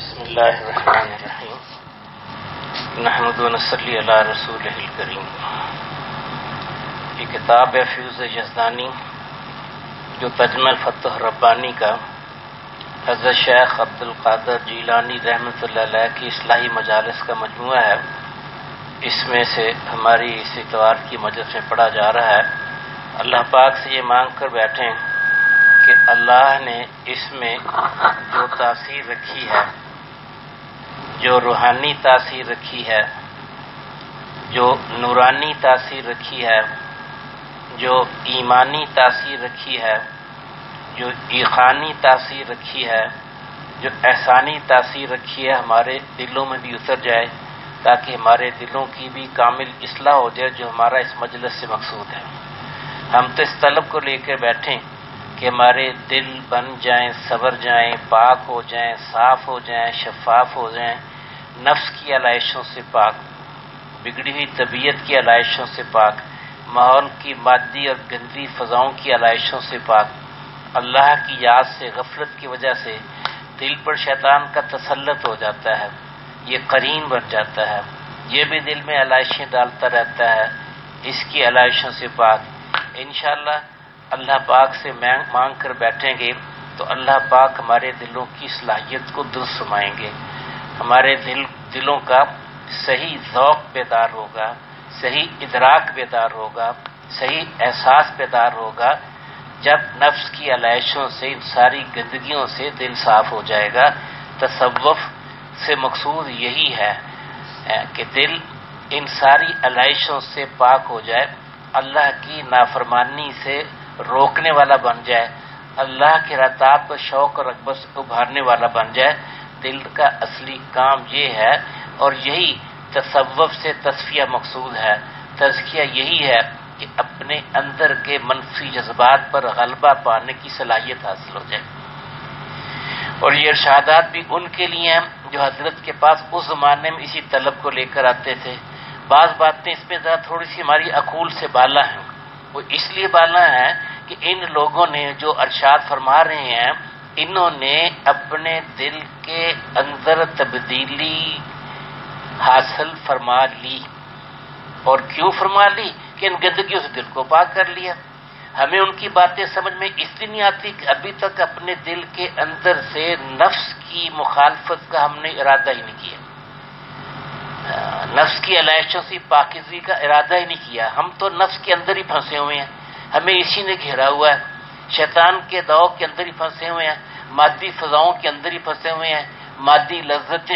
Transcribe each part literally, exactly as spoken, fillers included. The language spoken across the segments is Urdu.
بسم اللہ الرحمن الرحیم نحمد و نصلی علی رسولہ الکریم. یہ کتاب ہے فیوز یزدانی جو ترجمہ الفتح ربانی کا حضرت شیخ عبد القادر جیلانی رحمۃ اللہ علیہ کی اصلاحی مجالس کا مجموعہ ہے. اس میں سے ہماری اس اتوار کی مجلس میں پڑھا جا رہا ہے. اللہ پاک سے یہ مانگ کر بیٹھیں کہ اللہ نے اس میں جو تاثیر رکھی ہے، جو روحانی تاثیر رکھی ہے، جو نورانی تاثیر رکھی ہے، جو ایمانی تاثیر رکھی ہے، جو ایقانی تاثیر رکھی ہے، جو احسانی تاثیر رکھی ہے، ہمارے دلوں میں بھی اتر جائے تاکہ ہمارے دلوں کی بھی کامل اصلاح ہو جائے، جو ہمارا اس مجلس سے مقصود ہے. ہم تو اس طلب کو لے کر بیٹھیں کہ ہمارے دل بن جائیں، سنور جائیں، پاک ہو جائیں، صاف ہو جائیں، شفاف ہو جائیں، نفس کی علائشوں سے پاک، بگڑی ہوئی طبیعت کی علائشوں سے پاک، ماحول کی مادی اور گندی فضاؤں کی علائشوں سے پاک. اللہ کی یاد سے غفلت کی وجہ سے دل پر شیطان کا تسلط ہو جاتا ہے، یہ قرین بن جاتا ہے، یہ بھی دل میں علائشیں ڈالتا رہتا ہے. اس کی علائشوں سے پاک انشاءاللہ اللہ پاک سے مانگ کر بیٹھیں گے تو اللہ پاک ہمارے دلوں کی صلاحیت کو درست فرمائیں گے. ہمارے دل دلوں کا صحیح ذوق بیدار ہوگا، صحیح ادراک بیدار ہوگا، صحیح احساس بیدار ہوگا جب نفس کی علائشوں سے، ان ساری گندگیوں سے دل صاف ہو جائے گا. تصوف سے مقصود یہی ہے کہ دل ان ساری علائشوں سے پاک ہو جائے، اللہ کی نافرمانی سے روکنے والا بن جائے، اللہ کے راتات پر شوق اور رغبت سے ابھارنے والا بن جائے. دل کا اصلی کام یہ ہے اور یہی تصوف سے تصفیہ مقصود ہے. تزکیہ یہی ہے کہ اپنے اندر کے منفی جذبات پر غلبہ پانے کی صلاحیت حاصل ہو جائے. اور یہ ارشادات بھی ان کے لیے ہیں جو حضرت کے پاس اس زمانے میں اسی طلب کو لے کر آتے تھے. بعض باتیں اس میں ذرا تھوڑی سی ہماری عقول سے بالا ہیں. وہ اس لیے بالا ہے کہ ان لوگوں نے جو ارشاد فرما رہے ہیں، انہوں نے اپنے دل کے اندر تبدیلی حاصل فرما لی. اور کیوں فرما لی؟ کہ ان گندگیوں سے دل کو پاک کر لیا. ہمیں ان کی باتیں سمجھ میں اس لیے نہیں آتی کہ ابھی تک اپنے دل کے اندر سے نفس کی مخالفت کا ہم نے ارادہ ہی نہیں کیا، نفس کی علائشوں سے پاکیزگی کا ارادہ ہی نہیں کیا. ہم تو نفس کے اندر ہی پھنسے ہوئے ہیں، ہمیں اسی نے گھیرا ہوا ہے. شیطان کے داؤ کے اندر ہی پھنسے ہوئے ہیں، مادی فضاؤں کے اندر ہی پھنسے ہوئے ہیں. مادی لذتیں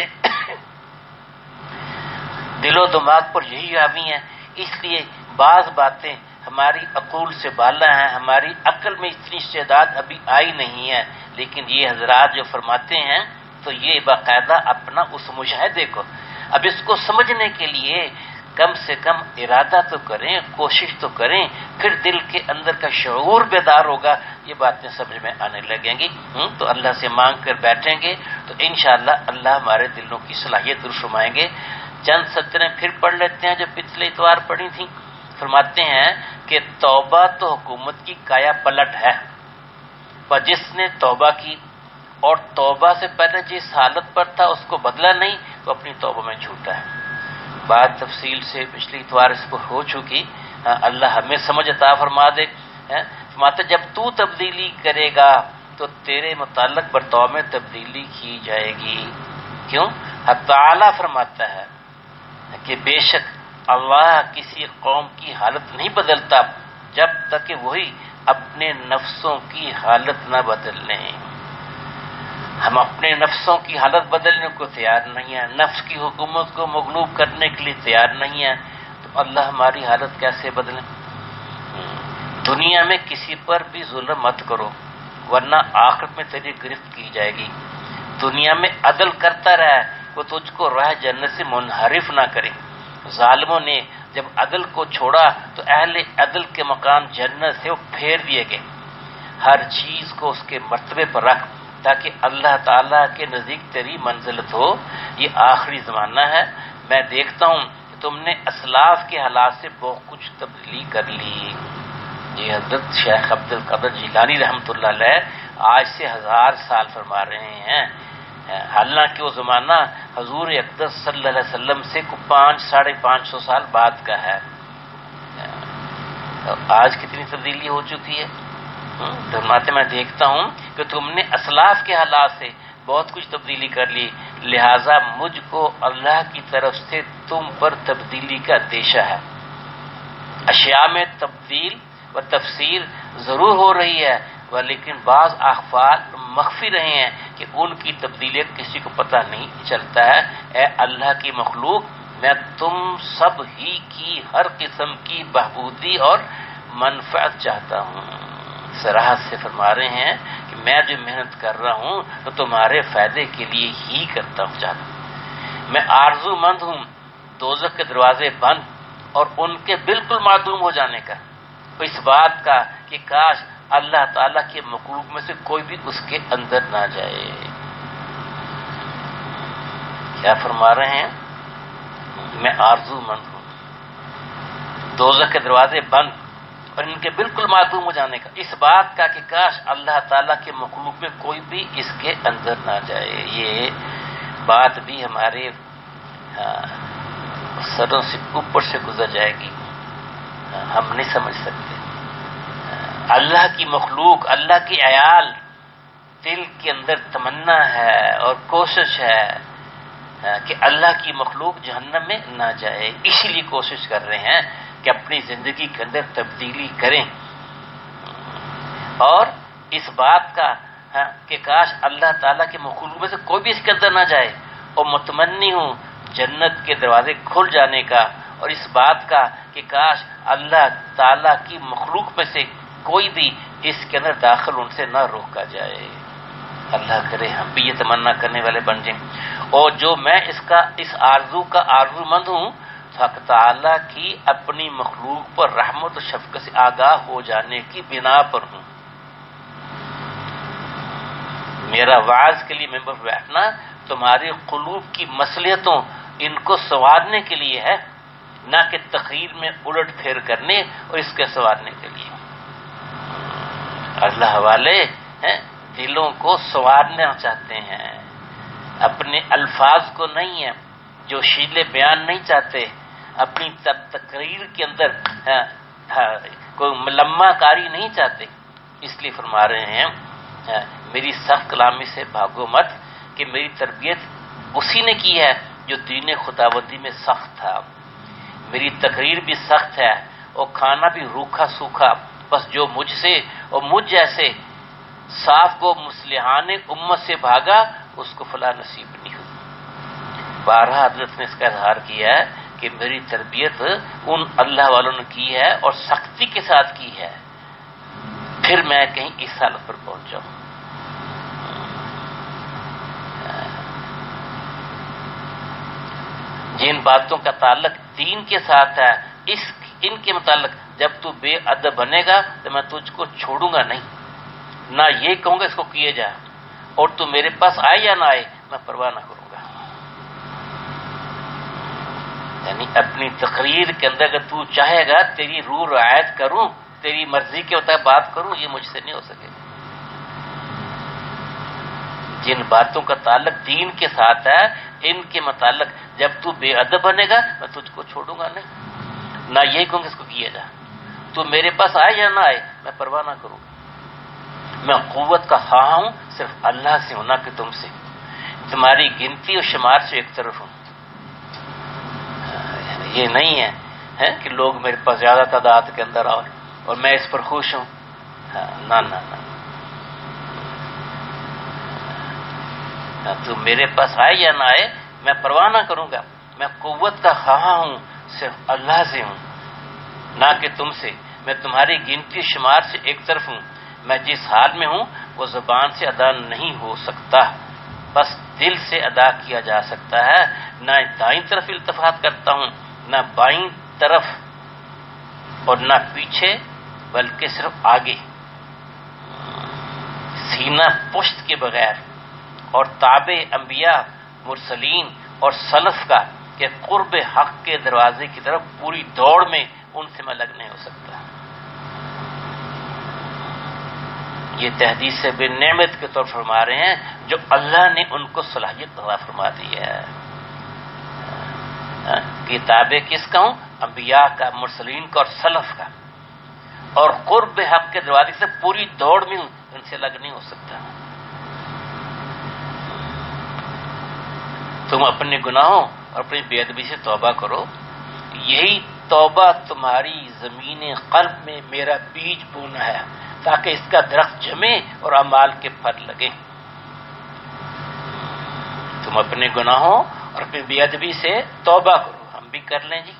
دل و دماغ پر یہی حاوی ہیں. اس لیے بعض باتیں ہماری عقول سے بالا ہیں، ہماری عقل میں اتنی استعداد ابھی آئی نہیں ہے. لیکن یہ حضرات جو فرماتے ہیں تو یہ باقاعدہ اپنا اس مشاہدے کو، اب اس کو سمجھنے کے لیے کم سے کم ارادہ تو کریں، کوشش تو کریں، پھر دل کے اندر کا شعور بیدار ہوگا، یہ باتیں سمجھ میں آنے لگیں گی. تو اللہ سے مانگ کر بیٹھیں گے تو انشاءاللہ اللہ ہمارے دلوں کی صلاحیت درست فرمائیں گے. چند سطریں پھر پڑھ لیتے ہیں جو پچھلے اتوار پڑھی تھیں. فرماتے ہیں کہ توبہ تو حکومت کی کایا پلٹ ہے، پر جس نے توبہ کی اور توبہ سے پہلے جس حالت پر تھا اس کو بدلا نہیں تو اپنی توبہ میں جھوٹا ہے. بات تفصیل سے پچھلی اتوار اس پر ہو چکی. اللہ ہمیں سمجھ عطا فرما دے. فرماتے جب تو تبدیلی کرے گا تو تیرے متعلق برتاؤ میں تبدیلی کی جائے گی. کیوں؟ حق تعالی فرماتا ہے کہ بے شک اللہ کسی قوم کی حالت نہیں بدلتا جب تک کہ وہی اپنے نفسوں کی حالت نہ بدل لیں. ہم اپنے نفسوں کی حالت بدلنے کو تیار نہیں ہیں، نفس کی حکومت کو مغلوب کرنے کے لیے تیار نہیں ہیں، تو اللہ ہماری حالت کیسے بدلیں؟ دنیا میں کسی پر بھی ظلم مت کرو ورنہ آخرت میں تیری گرفت کی جائے گی. دنیا میں عدل کرتا رہے وہ تجھ کو راہ جنت سے منحرف نہ کرے. ظالموں نے جب عدل کو چھوڑا تو اہل عدل کے مقام جنت سے وہ پھیر دیے گئے. ہر چیز کو اس کے مرتبے پر رکھ تاکہ اللہ تعالیٰ کے نزدیک تیری منزلت ہو. یہ آخری زمانہ ہے. میں دیکھتا ہوں کہ تم نے اسلاف کے حالات سے بہت کچھ تبدیلی کر لی. یہ حضرت شیخ عبد القادر جیلانی رحمۃ اللہ علیہ آج سے ہزار سال فرما رہے ہیں حالانکہ وہ زمانہ حضور اقدس صلی اللہ علیہ وسلم سے کو پانچ ساڑھے پانچ سو سال بعد کا ہے. آج کتنی تبدیلی ہو چکی ہے. فرماتے میں دیکھتا ہوں کہ تم نے اسلاف کے حالات سے بہت کچھ تبدیلی کر لی، لہذا مجھ کو اللہ کی طرف سے تم پر تبدیلی کا اندیشہ ہے. اشیاء میں تبدیل و تفسیر ضرور ہو رہی ہے، لیکن بعض احوال مخفی رہے ہیں کہ ان کی تبدیلی کسی کو پتہ نہیں چلتا ہے. اے اللہ کی مخلوق، میں تم سب ہی کی ہر قسم کی بہبودی اور منفعت چاہتا ہوں. صراحت سے فرما رہے ہیں کہ میں جو محنت کر رہا ہوں تو تمہارے فائدے کے لیے ہی کرتا ہوں چاہتا ہوں. میں آرزو مند ہوں دوزخ کے دروازے بند اور ان کے بالکل معدوم ہو جانے کا، اس بات کا کہ کاش اللہ تعالیٰ کے مخلوق میں سے کوئی بھی اس کے اندر نہ جائے. کیا فرما رہے ہیں؟ میں آرزو مند ہوں دوزخ کے دروازے بند اور ان کے بالکل معدوم ہو جانے کا، اس بات کا کہ کاش اللہ تعالیٰ کے مخلوق میں کوئی بھی اس کے اندر نہ جائے. یہ بات بھی ہمارے سروں سے اوپر سے گزر جائے گی، ہم نہیں سمجھ سکتے. اللہ کی مخلوق، اللہ کی عیال، دل کے اندر تمنا ہے اور کوشش ہے کہ اللہ کی مخلوق جہنم میں نہ جائے، اسی لیے کوشش کر رہے ہیں کہ اپنی زندگی کے اندر تبدیلی کریں، اور اس بات کا کہ کاش اللہ تعالیٰ کے مخلوق میں سے کوئی بھی اس کے اندر نہ جائے، اور متمنی ہوں جنت کے دروازے کھل جانے کا، اور اس بات کا کہ کاش اللہ تعالیٰ کی مخلوق میں سے کوئی بھی اس کے اندر داخل ان سے نہ روکا جائے. اللہ کرے ہم بھی یہ تمنا کرنے والے بن جائیں. اور جو میں اس کا اس آرزو کا آرزو مند ہوں، حق تعالیٰ کی اپنی مخلوق پر رحمت و شفقت سے آگاہ ہو جانے کی بنا پر ہوں. میرا وعظ کے لیے ممبر پر بیٹھنا تمہارے قلوب کی مصلحتوں ان کو سنوارنے کے لیے ہے، نہ کہ تقریر میں الٹ پھیر کرنے اور اس کے سنوارنے کے لیے. اللہ والے ہیں دلوں کو سنوارنا چاہتے ہیں، اپنے الفاظ کو نہیں ہے، جو شیلے بیان نہیں چاہتے، اپنی تقریر کے اندر کوئی ملمہ کاری نہیں چاہتے. اس لیے فرما رہے ہیں میری سخت کلامی سے بھاگو مت، کہ میری تربیت اسی نے کی ہے جو دین خداوندی میں سخت تھا. میری تقریر بھی سخت ہے اور کھانا بھی روکھا سوکھا، بس جو مجھ سے اور مجھ جیسے صاف کو مصلحان امت سے بھاگا اس کو فلاح نصیب نہیں ہوئی. بارہ حضرت نے اس کا اظہار کیا ہے کہ میری تربیت ان اللہ والوں نے کی ہے اور سختی کے ساتھ کی ہے، پھر میں کہیں اس حالت پر پہنچ جاؤں. جن باتوں کا تعلق دین کے ساتھ ہے، اس ان کے متعلق جب تو بے ادب بنے گا تو میں تجھ کو چھوڑوں گا نہیں، نہ یہ کہوں گا اس کو کیے جا، اور تو میرے پاس آئے یا نہ آئے میں پرواہ نہ کروں گا. یعنی اپنی تقریر کے اندر اگر تو چاہے گا تیری روح رعایت کروں، تیری مرضی کے مطابق بات کروں، یہ مجھ سے نہیں ہو سکے. جن باتوں کا تعلق دین کے ساتھ ہے ان کے متعلق جب تو بے ادب بنے گا میں تجھ کو چھوڑوں گا نہیں، نہ یہی کہوں کہ اس کو کیے جا، تو میرے پاس آئے یا نہ آئے میں پرواہ نہ کروں گا. میں قوت کا خواہاں ہوں صرف اللہ سے ہوں، نہ کہ تم سے. تمہاری گنتی اور شمار سے ایک طرف ہوں. یہ نہیں ہے کہ لوگ میرے پاس زیادہ تعداد کے اندر آؤ اور میں اس پر خوش ہوں. نہ نہ نہ تو میرے پاس آئے یا نہ آئے میں پرواہ نہ کروں گا. میں قوت کا خواہاں ہوں صرف اللہ سے ہوں، نہ کہ تم سے. میں تمہاری گنتی شمار سے ایک طرف ہوں. میں جس حال میں ہوں وہ زبان سے ادا نہیں ہو سکتا، بس دل سے ادا کیا جا سکتا ہے. نہ دائیں طرف التفات کرتا ہوں، نہ بائیں طرف، اور نہ پیچھے بلکہ صرف آگے. سینہ پشت کے بغیر اور تابع انبیاء، مرسلین اور سلف کا کہ قرب حق کے دروازے کی طرف پوری دوڑ میں ان سے میں الگ نہیں ہو سکتا. یہ تحدید سے بے نعمت کے طور فرما رہے ہیں جو اللہ نے ان کو صلاحیت عطا فرما دی ہے. کتابیں کس کا ہوں؟ انبیاء کا، مرسلین کا اور سلف کا. اور قرب حق کے دروازے سے پوری دوڑ میں ان سے الگ نہیں ہو سکتا. تم اپنے گناہوں اور اپنی بے ادبی سے توبہ کرو، یہی توبہ تمہاری زمین قلب میں میرا بیج بونا ہے تاکہ اس کا درخت جمے اور اعمال کے پھل لگے. تم اپنے گناہوں اور اپنی بے ادبی سے توبہ کرو. ہم بھی کر لیں جی،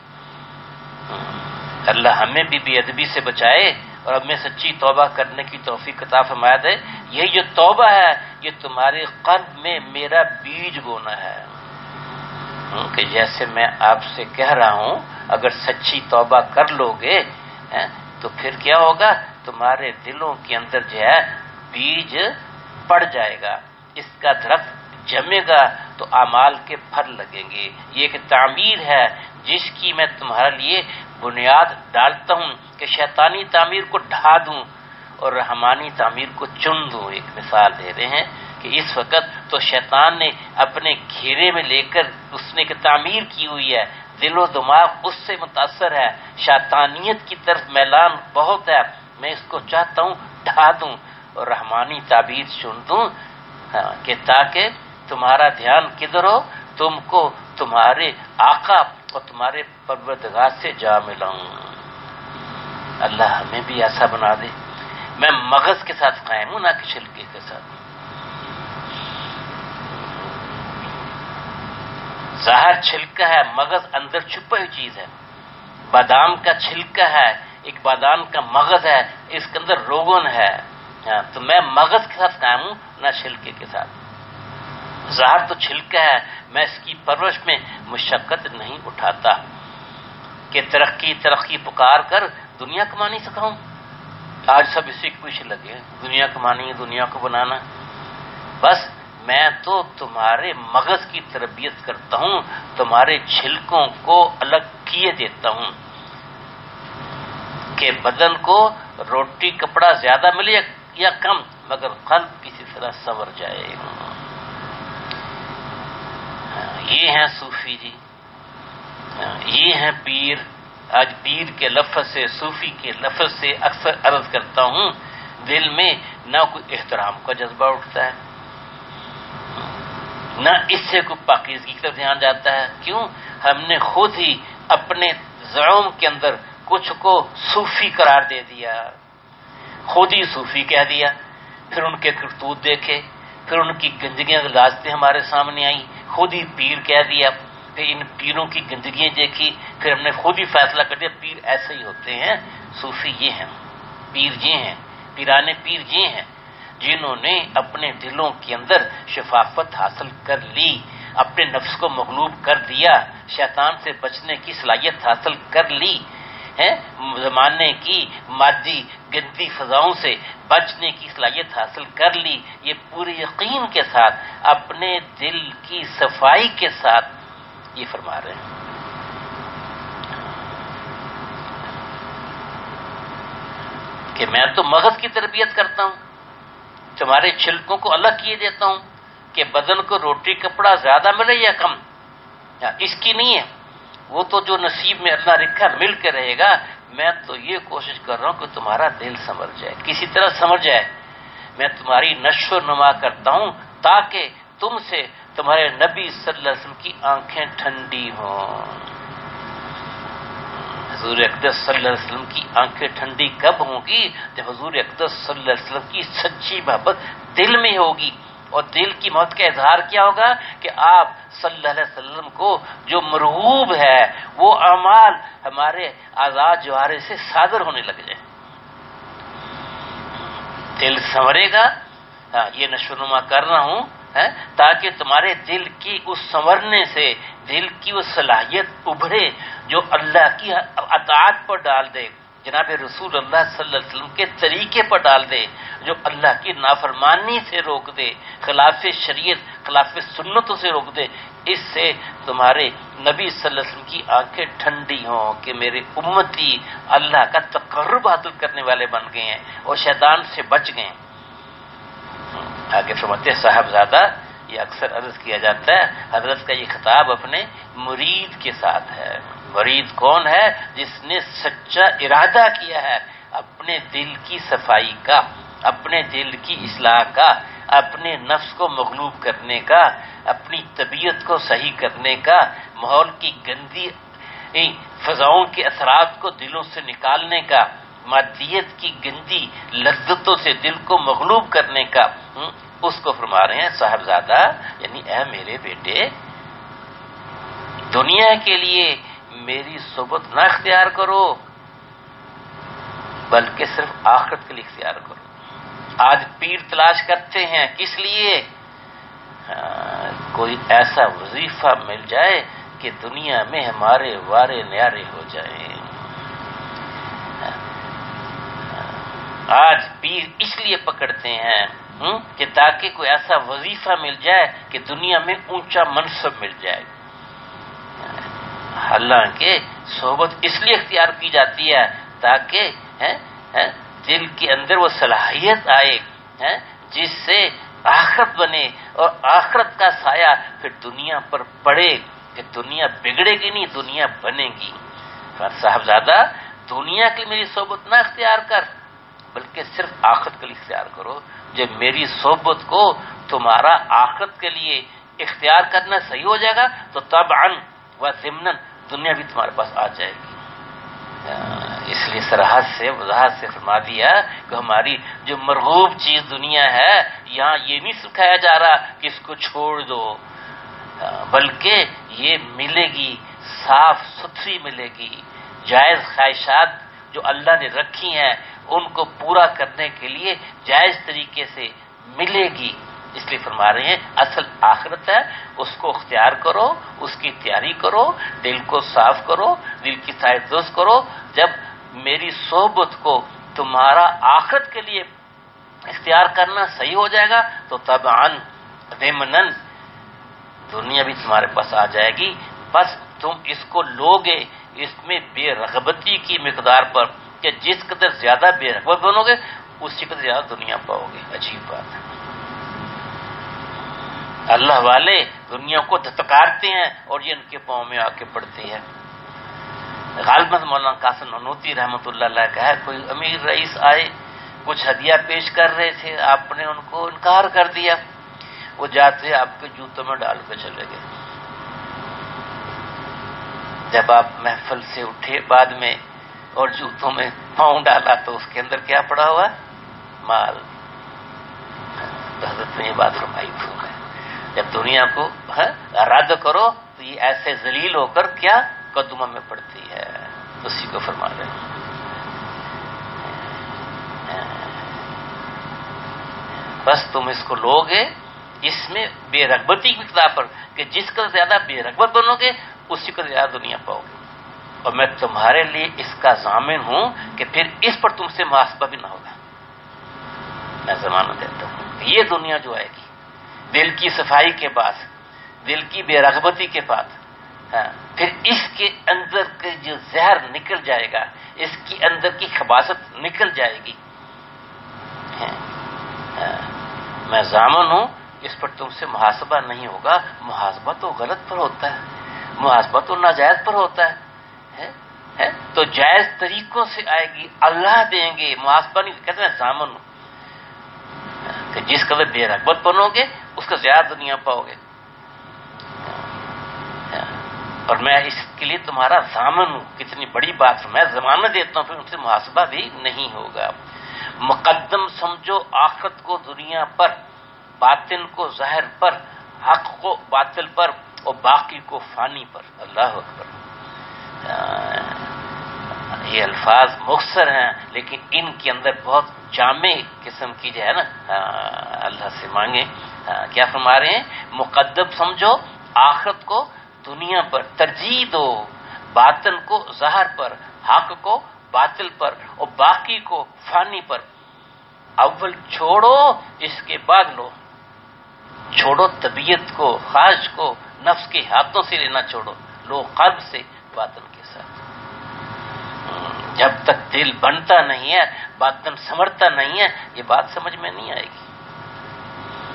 اللہ ہمیں بھی بے ادبی سے بچائے اور ہمیں سچی توبہ کرنے کی توفیق عطا فرما دے. یہی جو توبہ ہے یہ تمہارے قلب میں میرا بیج بونا ہے. کہ جیسے میں آپ سے کہہ رہا ہوں اگر سچی توبہ کر لو گے تو پھر کیا ہوگا؟ تمہارے دلوں کے اندر جو ہے بیج پڑ جائے گا، اس کا درخت جمے گا تو اعمال کے پھل لگیں گے. یہ ایک تعمیر ہے جس کی میں تمہارے لیے بنیاد ڈالتا ہوں کہ شیطانی تعمیر کو ڈھا دوں اور رحمانی تعمیر کو چن دوں. ایک مثال دے رہے ہیں کہ اس وقت تو شیطان نے اپنے گھیرے میں لے کر اس نے ایک تعمیر کی ہوئی ہے، دل و دماغ اس سے متاثر ہے، شیطانیت کی طرف میلان بہت ہے. میں اس کو چاہتا ہوں ڈھا دوں اور رحمانی تعبیر چن دوں کہ تاکہ تمہارا دھیان کدھر ہو؟ تم کو تمہارے آقا اور تمہارے پروردگار سے جا ملاؤں. اللہ ہمیں بھی ایسا بنا دے. میں مغز کے ساتھ قائم ہوں، نہ کہ چھلکے کے ساتھ. ظاہر چھلکا ہے، مغز اندر چھپا ہوئی چیز ہے. بادام کا چھلکا ہے، ایک بادام کا مغز ہے، اس کے اندر روغن ہے. تو میں مغز کے ساتھ قائم ہوں، نہ چھلکے کے ساتھ. ظاہر تو چھلکا ہے، میں اس کی پرورش میں مشقت نہیں اٹھاتا کہ ترقی ترقی پکار کر دنیا کما نہیں سکا ہوں. آج سب اسی کے پیچھے لگے، دنیا کمانی، دنیا کو بنانا. بس میں تو تمہارے مغز کی تربیت کرتا ہوں، تمہارے چھلکوں کو الگ کیے دیتا ہوں کہ بدن کو روٹی کپڑا زیادہ ملے یا کم مگر قلب کسی طرح سنور جائے. یہ ہیں صوفی جی، یہ ہیں پیر. آج پیر کے لفظ سے، صوفی کے لفظ سے اکثر عرض کرتا ہوں دل میں نہ کوئی احترام کا جذبہ اٹھتا ہے، نہ اس سے کوئی پاکیزگی کی طرف دھیان جاتا ہے. کیوں؟ ہم نے خود ہی اپنے زعم کے اندر کچھ کو صوفی قرار دے دیا، خود ہی صوفی کہہ دیا. پھر ان کے کرتوت دیکھے، پھر ان کی گندگیاں لازتے ہمارے سامنے آئیں، خود ہی پیر کہہ دیا. پھر ان پیروں کی گندگیاں دیکھی، پھر ہم نے خود ہی فیصلہ کر دیا پیر ایسے ہی ہوتے ہیں. صوفی یہ ہیں، پیر یہ ہیں، پیرانے پیر یہ ہیں جنہوں نے اپنے دلوں کے اندر شفافت حاصل کر لی، اپنے نفس کو مغلوب کر دیا، شیطان سے بچنے کی صلاحیت حاصل کر لی ہے، زمانے کی مادی گندی فضاؤں سے بچنے کی صلاحیت حاصل کر لی. یہ پورے یقین کے ساتھ اپنے دل کی صفائی کے ساتھ یہ فرما رہے ہیں. کہ میں تو مغز کی تربیت کرتا ہوں، تمہارے چھلکوں کو الگ کیے دیتا ہوں کہ بدن کو روٹی کپڑا زیادہ ملے یا کم. اس کی نہیں ہے، وہ تو جو نصیب میں اللہ رکھا مل کے رہے گا. میں تو یہ کوشش کر رہا ہوں کہ تمہارا دل سنور جائے، کسی طرح سنور جائے. میں تمہاری نشو و نما کرتا ہوں تاکہ تم سے تمہارے نبی صلی اللہ علیہ وسلم کی آنکھیں ٹھنڈی ہوں. حضور اقدس صلی اللہ علیہ وسلم کی آنکھیں ٹھنڈی کب ہوں گی؟ جب حضور اقدس صلی اللہ علیہ وسلم کی سچی محبت دل میں ہوگی. اور دل کی محبت کا اظہار کیا ہوگا؟ کہ آپ صلی اللہ علیہ وسلم کو جو مرغوب ہے وہ اعمال ہمارے آزاد جوارے سے صادر ہونے لگ جائیں. دل سنورے گا. یہ نشو و نما کر رہا ہوں تاکہ تمہارے دل کی اس سنورنے سے دل کی وہ صلاحیت ابھرے جو اللہ کی اطاعت پر ڈال دے، جناب رسول اللہ صلی اللہ علیہ وسلم کے طریقے پر ڈال دے، جو اللہ کی نافرمانی سے روک دے، خلاف شریعت خلاف سنتوں سے روک دے. اس سے تمہارے نبی صلی اللہ علیہ وسلم کی آنکھیں ٹھنڈی ہوں کہ میرے امتی اللہ کا تقرب حاصل کرنے والے بن گئے ہیں اور شیطان سے بچ گئے ہیں. آگے فرماتے ہیں صاحبزادہ، یہ اکثر عرض کیا جاتا ہے، حضرت کا یہ خطاب اپنے مرید کے ساتھ ہے۔ مرید کون ہے؟ جس نے سچا ارادہ کیا ہے اپنے دل کی صفائی کا، اپنے دل کی اصلاح کا، اپنے نفس کو مغلوب کرنے کا، اپنی طبیعت کو صحیح کرنے کا، ماحول کی گندی فضاؤں کے اثرات کو دلوں سے نکالنے کا، مادیت کی گندی لذتوں سے دل کو مغلوب کرنے کا، اس کو فرما رہے ہیں صاحبزادہ، یعنی اے میرے بیٹے، دنیا کے لیے میری صحبت نہ اختیار کرو بلکہ صرف آخرت کے لیے اختیار کرو۔ آج پیر تلاش کرتے ہیں کس لیے؟ کوئی ایسا وظیفہ مل جائے کہ دنیا میں ہمارے وارے نیارے ہو جائیں۔ آج پیر اس لیے پکڑتے ہیں کہ تاکہ کوئی ایسا وظیفہ مل جائے کہ دنیا میں اونچا منصب مل جائے۔ حالانکہ صحبت اس لیے اختیار کی جاتی ہے تاکہ دل کے اندر وہ صلاحیت آئے جس سے آخرت بنے، اور آخرت کا سایہ پھر دنیا پر پڑے کہ دنیا بگڑے گی نہیں، دنیا بنے گی۔ صاحبزادہ، دنیا کی میری صحبت نہ اختیار کر بلکہ صرف آخرت کے لیے اختیار کرو۔ جب میری صحبت کو تمہارا آخرت کے لیے اختیار کرنا صحیح ہو جائے گا تو طبعاً و ضمناً دنیا بھی تمہارے پاس آ جائے گی۔ اس لیے صراحت سے وضاحت سے فرما دیا کہ ہماری جو مرغوب چیز دنیا ہے، یہاں یہ نہیں سکھایا جا رہا کہ اس کو چھوڑ دو، بلکہ یہ ملے گی، صاف ستھری ملے گی۔ جائز خواہشات جو اللہ نے رکھی ہیں ان کو پورا کرنے کے لیے جائز طریقے سے ملے گی۔ اس لیے فرما رہے ہیں اصل آخرت ہے، اس کو اختیار کرو، اس کی تیاری کرو، دل کو صاف کرو، دل کی صحت درست کرو۔ جب میری صحبت کو تمہارا آخرت کے لیے اختیار کرنا صحیح ہو جائے گا تو طبعاً ضمناً دنیا بھی تمہارے پاس آ جائے گی۔ بس تم اس کو لوگے اس میں بے رغبتی کی مقدار پر، کہ جس قدر زیادہ بے رغبت بنو گے اسی قدر زیادہ دنیا پاؤ گے۔ عجیب بات ہے، اللہ والے دنیا کو دھتکارتے ہیں اور یہ ان کے پاؤں میں آ کے پڑتی ہے۔ غالباً مولانا قاسم نانوتوی رحمۃ اللہ علیہ کا ہے، کوئی امیر رئیس آئے، کچھ ہدیہ پیش کر رہے تھے، آپ نے ان کو انکار کر دیا، وہ جاتے آپ کے جوتوں میں ڈال کے چلے گئے۔ جب آپ محفل سے اٹھے بعد میں اور جوتوں میں پاؤں ڈالا تو اس کے اندر کیا پڑا ہوا؟ مال۔ تو حضرت نے یہ بات فرمائی ہے، جب دنیا کو رد کرو تو یہ ایسے ذلیل ہو کر کیا قدموں میں پڑتی ہے، اسی کو فرما رہے ہیں۔ بس تم اس کو لوگے اس میں بے رغبتی کی مقدار پر، کہ جس کا زیادہ بے رغبت بنو گے اسی کو زیادہ دنیا پاؤ گے، اور میں تمہارے لیے اس کا ضامن ہوں کہ پھر اس پر تم سے محاسبہ بھی نہ ہوگا۔ میں ضمانت دیتا ہوں یہ دنیا جو آئے گی دل کی صفائی کے بعد، دل کی بے رغبتی کے بعد، ہاں پھر اس کے اندر کے جو زہر نکل جائے گا، اس کی اندر کی خباثت نکل جائے گی، میں ضامن ہوں اس پر تم سے محاسبہ نہیں ہوگا۔ محاسبہ تو غلط پر ہوتا ہے، محاسبہ تو ناجائز پر ہوتا ہے، ہے تو جائز طریقوں سے آئے گی، اللہ دیں گے، محاسبہ نہیں، کہتے ہیں ضامن ہوں کہ جس قدر بے رغبت بنو گے اس کا زیادہ دنیا پاؤ گے، اور میں اس کے لیے تمہارا ضامن ہوں۔ کتنی بڑی بات، میں ضمانت دیتا ہوں پھر ان سے محاسبہ بھی نہیں ہوگا۔ مقدم سمجھو آخرت کو دنیا پر، باطن کو ظاہر پر، حق کو باطل پر، اور باقی کو فانی پر۔ اللہ اکبر۔ یہ الفاظ مختصر ہیں لیکن ان کے اندر بہت جامع قسم کی جو ہے نا، اللہ سے مانگیں کیا فرما رہے ہیں؟ مقدم سمجھو آخرت کو دنیا پر، ترجیح دو باطن کو ظاہر پر، حق کو باطل پر، اور باقی کو فانی پر۔ اول چھوڑو اس کے بعد لو، چھوڑو طبیعت کو، خواہش کو، نفس کے ہاتھوں سے لینا چھوڑو، لو قلب سے، باطن کے ساتھ۔ جب تک دل بنتا نہیں ہے، باطن سنورتا نہیں ہے، یہ بات سمجھ میں نہیں آئے گی۔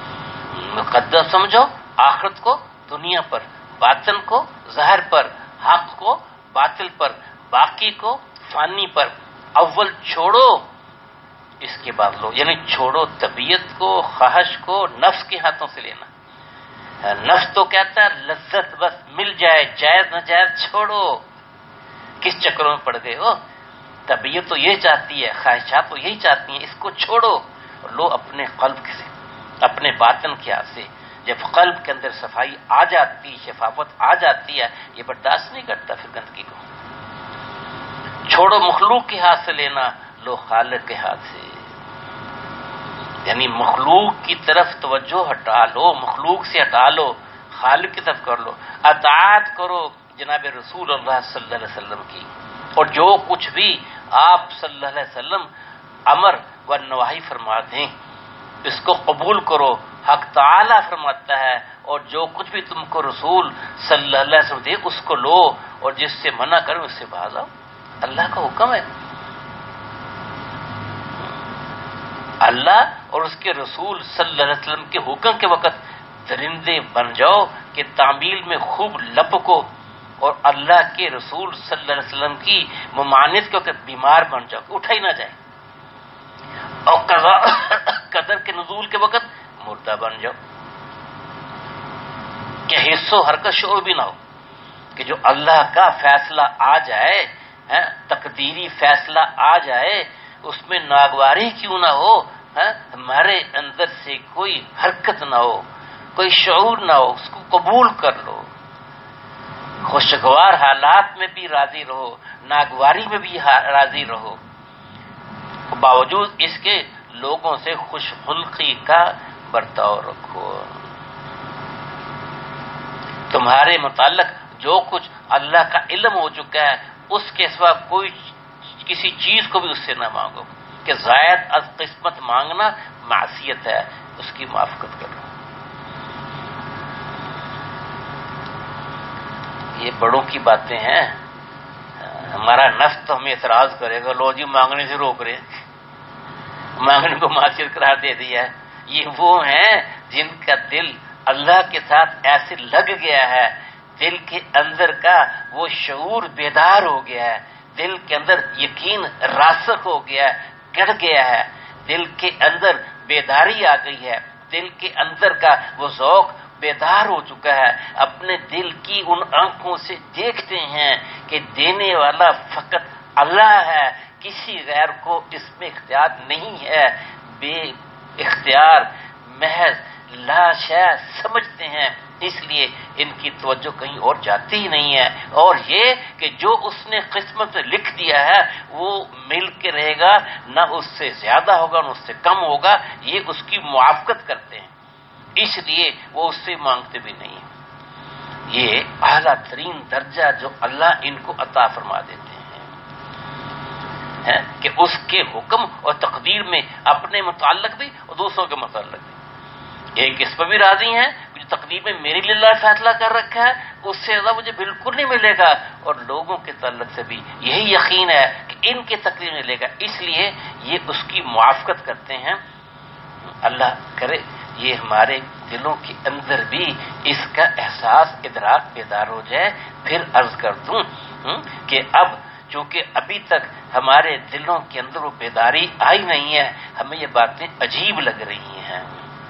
مقدم سمجھو آخرت کو دنیا پر، باطن کو ظاہر پر، حق کو باطل پر، باقی کو فانی پر. اول چھوڑو اس کے بعد لو، یعنی چھوڑو طبیعت کو، خواہش کو، نفس کے ہاتھوں سے لینا. نفس تو کہتا ہے لذت بس مل جائے، جائز ناجائز چھوڑو. کس چکروں میں پڑ گئے ہو؟ طبیعت تو یہ چاہتی ہے، خواہشات تو یہی چاہتی ہیں، اس کو چھوڑو. لو اپنے قلب سے، اپنے باطن کے ہاتھ سے. جب قلب کے اندر صفائی آ جاتی، شفافت آ جاتی ہے، یہ برداشت نہیں کرتا پھر گندگی کو. چھوڑو مخلوق کے ہاتھ سے لینا، لو خالق کے ہاتھ سے. یعنی مخلوق کی طرف توجہ ہٹا لو، مخلوق سے ہٹا لو، خالق کی طرف کر لو. اطاعت کرو جناب رسول اللہ صلی اللہ علیہ وسلم کی، اور جو کچھ بھی آپ صلی اللہ علیہ وسلم امر و نواہی فرما دیں اس کو قبول کرو. حق تعالی فرماتا ہے اور جو کچھ بھی تم کو رسول صلی اللہ علیہ وسلم دے اس کو لو، اور جس سے منع کرو اس سے باز آؤ. اللہ کا حکم ہے. اللہ اور اس کے رسول صلی اللہ علیہ وسلم کے حکم کے وقت درندے بن جاؤ کہ تعمیل میں خوب لپکو، اور اللہ کے رسول صلی اللہ علیہ وسلم کی ممانعت کے وقت بیمار بن جاؤ کہ اٹھا ہی نہ جائے، اور قدر کے نزول کے وقت مردہ بن جاؤ کہ حصہ حرکت شعور بھی نہ ہو. کہ جو اللہ کا فیصلہ آ جائے، تقدیری فیصلہ آ جائے، اس میں ناگواری کیوں نہ ہو، ہمارے اندر سے کوئی حرکت نہ ہو، کوئی شعور نہ ہو، اس کو قبول کر لو. خوشگوار حالات میں بھی راضی رہو، ناگواری میں بھی راضی رہو، باوجود اس کے لوگوں سے خوش خلقی کا برتاؤ رکھو. تمہارے متعلق جو کچھ اللہ کا علم ہو چکا ہے اس کے سوا کوئی کسی چیز کو بھی اس سے نہ مانگو، کہ زائد از قسمت مانگنا معصیت ہے، اس کی موافقت کرو. یہ بڑوں کی باتیں ہیں. ہمارا نفس تو ہمیں اعتراض کرے گا، لو جی مانگنے سے روک رہے، مانگنے کو معصیت قرار دے دیا ہے. یہ وہ ہیں جن کا دل اللہ کے ساتھ ایسے لگ گیا ہے، دل کے اندر کا وہ شعور بیدار ہو گیا ہے، دل کے اندر یقین راسخ ہو گیا ہے، گڑ گیا ہے، دل کے اندر بیداری آ گئی ہے، دل کے اندر کا وہ ذوق بیدار ہو چکا ہے. اپنے دل کی ان آنکھوں سے دیکھتے ہیں کہ دینے والا فقط اللہ ہے، کسی غیر کو اس میں اختیار نہیں ہے. بے اختیار محض لا شے سمجھتے ہیں، اس لیے ان کی توجہ کہیں اور جاتی ہی نہیں ہے. اور یہ کہ جو اس نے قسمت میں لکھ دیا ہے وہ مل کے رہے گا، نہ اس سے زیادہ ہوگا نہ اس سے کم ہوگا. یہ اس کی موافقت کرتے ہیں، اس لیے وہ اس سے مانگتے بھی نہیں. یہ اعلیٰ ترین درجہ جو اللہ ان کو عطا فرما دیتے ہیں کہ اس کے حکم اور تقدیر میں اپنے متعلق بھی اور دوسروں کے متعلق بھی. ایک اس پر بھی راضی ہیں جو تقدیر میں میرے لیے اللہ فیصلہ کر رکھا ہے اس سے زیادہ مجھے بالکل نہیں ملے گا، اور لوگوں کے تعلق سے بھی یہی یقین ہے کہ ان کے تقدیر میں ملے گا، اس لیے یہ اس کی موافقت کرتے ہیں. اللہ کرے یہ ہمارے دلوں کے اندر بھی اس کا احساس ادراک بیدار ہو جائے. پھر عرض کر دوں کہ اب چونکہ ابھی تک ہمارے دلوں کے اندر وہ بیداری آئی نہیں ہے، ہمیں یہ باتیں عجیب لگ رہی ہیں،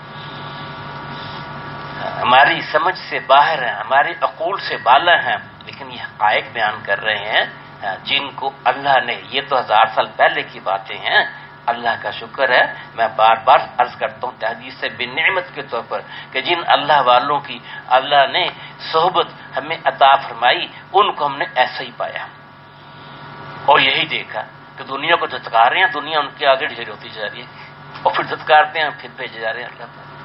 ہماری سمجھ سے باہر ہیں، ہمارے عقول سے بالا ہیں. لیکن یہ حقائق بیان کر رہے ہیں جن کو اللہ نے، یہ تو ہزار سال پہلے کی باتیں ہیں. اللہ کا شکر ہے، میں بار بار عرض کرتا ہوں تحدیث سے بے نعمت کے طور پر کہ جن اللہ والوں کی اللہ نے صحبت ہمیں عطا فرمائی ان کو ہم نے ایسا ہی پایا اور یہی دیکھا کہ دنیا کو دھتکار رہے ہیں، دنیا ان کے آگے ڈھیر ہوتی جا رہی ہے، اور پھر دھتکارتے ہیں پھر بھیجے جا رہے ہیں اللہ تعالیٰ.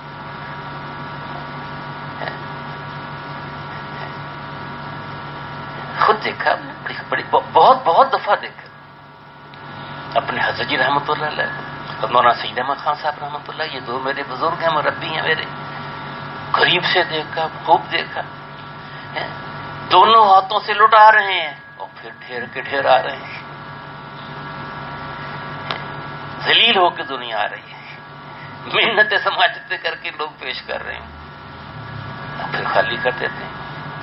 خود دیکھا، بڑی بڑی بہت بہت دفعہ دیکھا. اپنے حضرت جی رحمۃ اللہ علیہ اور مولانا سید احمد خان صاحب رحمۃ اللہ، یہ دو میرے بزرگ ہیں، مربی ہیں میرے، قریب سے دیکھا، خوب دیکھا. دونوں ہاتھوں سے لٹا رہے ہیں اور پھر ڈھیر کے ڈھیر آ رہے ہیں، ذلیل ہو کے دنیا آ رہی ہے. محنتیں سماجتیں کر کے لوگ پیش کر رہے ہیں، پھر خالی کر دیتے ہیں۔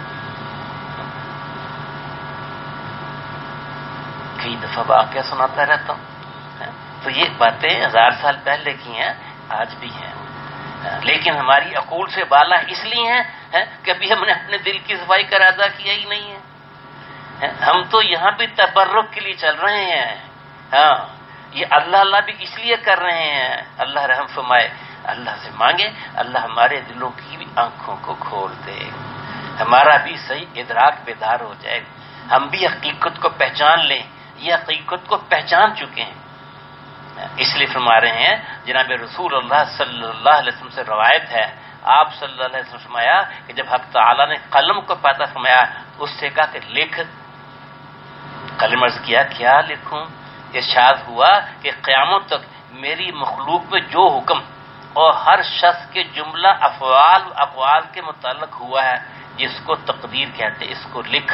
کئی دفعہ واقعہ سناتا رہتا ہوں، تو یہ باتیں ہزار سال پہلے کی ہیں، آج بھی ہیں، لیکن ہماری عقول سے بالا اس لیے ہیں کہ ابھی ہم نے اپنے دل کی صفائی کا ارادہ کیا ہی نہیں ہے۔ ہم تو یہاں بھی تبرک کے لیے چل رہے ہیں، ہاں یہ اللہ اللہ بھی اس لیے کر رہے ہیں، اللہ رحم فرمائے، اللہ سے مانگے اللہ ہمارے دلوں کی بھی آنکھوں کو کھول دے، ہمارا بھی صحیح ادراک بیدار ہو جائے، ہم بھی حقیقت کو پہچان لیں، یہ حقیقت کو پہچان چکے ہیں۔ اس لیے فرما رہے ہیں جناب رسول اللہ صلی اللہ علیہ وسلم سے روایت ہے، آپ صلی اللہ علیہ وسلم فرمایا کہ جب حق تعالیٰ نے قلم کو پیدا فرمایا اس سے کہا کہ لکھ، قلم عرض کیا کیا لکھوں؟ ارشاد ہوا کہ قیامت تک میری مخلوق میں جو حکم اور ہر شخص کے جملہ افعال اقوال کے متعلق ہوا ہے جس کو تقدیر کہتے ہیں، اس کو لکھ۔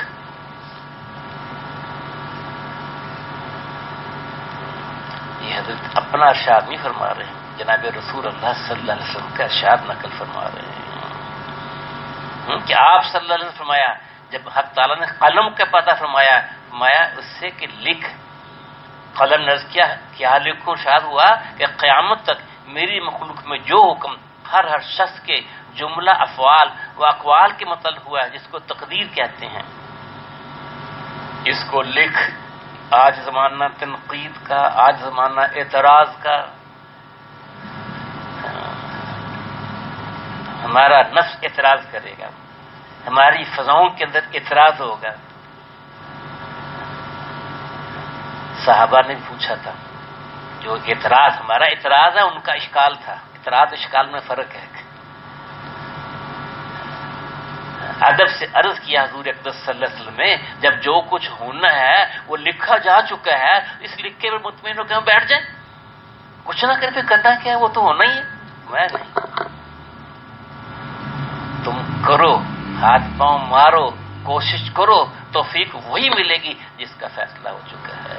یہ حضرت اپنا ارشاد نہیں فرما رہے ہیں، جناب رسول اللہ صلی اللہ علیہ وسلم کا ارشاد نقل فرما رہے ہیں کہ آپ صلی اللہ علیہ وسلم فرمایا جب حق تعالیٰ نے قلم کا پتہ فرمایا فرمایا اس سے کہ لکھ، قلم نرز کیا کیا لکھوں؟ ارشاد ہوا کہ قیامت تک میری مخلوق میں جو حکم ہر ہر شخص کے جملہ افعال و اقوال کے متعلق ہوا ہے جس کو تقدیر کہتے ہیں، اس کو لکھ۔ آج زمانہ تنقید کا، آج زمانہ اعتراض کا، ہمارا نفس اعتراض کرے گا، ہماری فضاؤں کے اندر اعتراض ہوگا۔ صحابہ نے پوچھا تھا، جو اعتراض ہمارا اعتراض ہے ان کا اشکال تھا، اعتراض اشکال میں فرق ہے۔ ادب سے عرض کیا حضور اقدس صلی اللہ علیہ وسلم نے جب جو کچھ ہونا ہے وہ لکھا جا چکا ہے، اس لکھے میں مطمئن ہو کے ہم بیٹھ جائیں، کچھ نہ کرے کرنا کیا ہے، وہ تو ہونا ہی ہے۔ میں نہیں، تم کرو، ہاتھ پاؤں مارو، کوشش کرو، توفیق وہی ملے گی جس کا فیصلہ ہو چکا ہے۔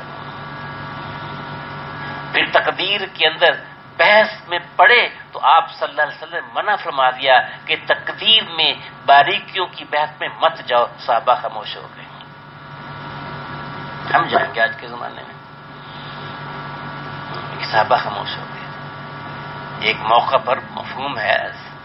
پھر تقدیر کے اندر بحث میں پڑے تو آپ صلی اللہ علیہ وسلم نے منع فرما دیا کہ تقدیر میں باریکیوں کی بحث میں مت جاؤ، صحابہ خاموش ہو گئے۔ ہم جائیں گے آج کے زمانے میں، صحابہ خاموش ہو گئے۔ ایک موقع پر مفہوم ہے،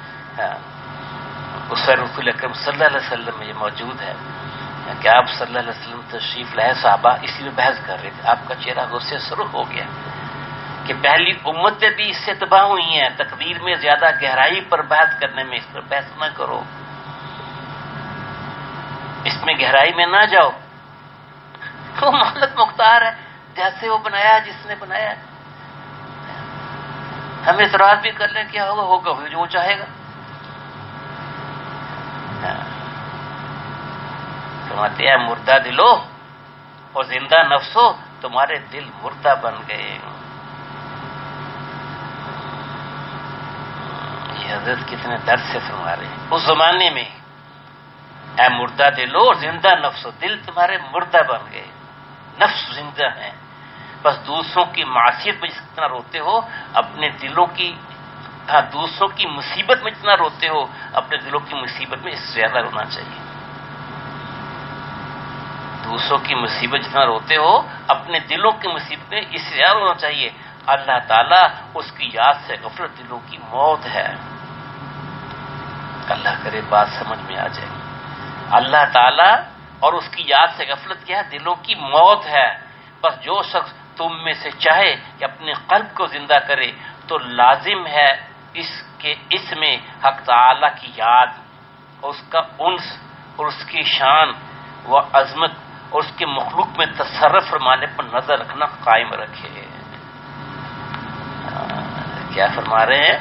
اس پر رسول اکرم صلی اللہ علیہ وسلم میں یہ موجود ہے کہ آپ صلی اللہ علیہ وسلم تشریف لائے، صحابہ اسی میں بحث کر رہے تھے، آپ کا چہرہ غصے سرخ ہو گیا کہ پہلی امتیں بھی اس سے تباہ ہوئی ہیں، تقدیر میں زیادہ گہرائی پر بحث کرنے میں، اس پر بحث نہ کرو، اس میں گہرائی میں نہ جاؤ، وہ مالک مختار ہے، جیسے وہ بنایا جس نے بنایا، ہم اعتراض بھی کر لیں کیا ہوگا، ہوگا جو وہ چاہے گا۔ فرماتے ہیں مردہ دلو اور زندہ نفسو، تمہارے دل مردہ بن گئے۔ یہ حضرت کتنے درد سے فرما رہے ہیں۔ اس زمانے میں اے مردہ دلو اور زندہ نفسو، دل تمہارے مردہ بن گئے، نفس زندہ ہیں، بس دوسروں کی معصیت میں جتنا روتے ہو اپنے دلوں کی، ہاں دوسروں کی مصیبت میں جتنا روتے ہو اپنے دلوں کی مصیبت میں اس سے زیادہ رونا چاہیے۔ دوسروں کی مصیبت جتنا روتے ہو اپنے دلوں کی مصیبت میں اس سے زیادہ رونا چاہیے۔ اللہ تعالیٰ اس کی یاد سے غفلت دلوں کی موت ہے۔ اللہ کرے بات سمجھ میں آ جائے۔ اللہ تعالیٰ اور اس کی یاد سے غفلت کیا ہے؟ دلوں کی موت ہے۔ بس جو شخص تم میں سے چاہے کہ اپنے قلب کو زندہ کرے تو لازم ہے اس کے اس میں حق تعالیٰ کی یاد اور اس کا انس اور اس کی شان و عظمت اور اس کے مخلوق میں تصرف فرمانے پر نظر رکھنا قائم رکھے۔ کیا فرما رہے ہیں؟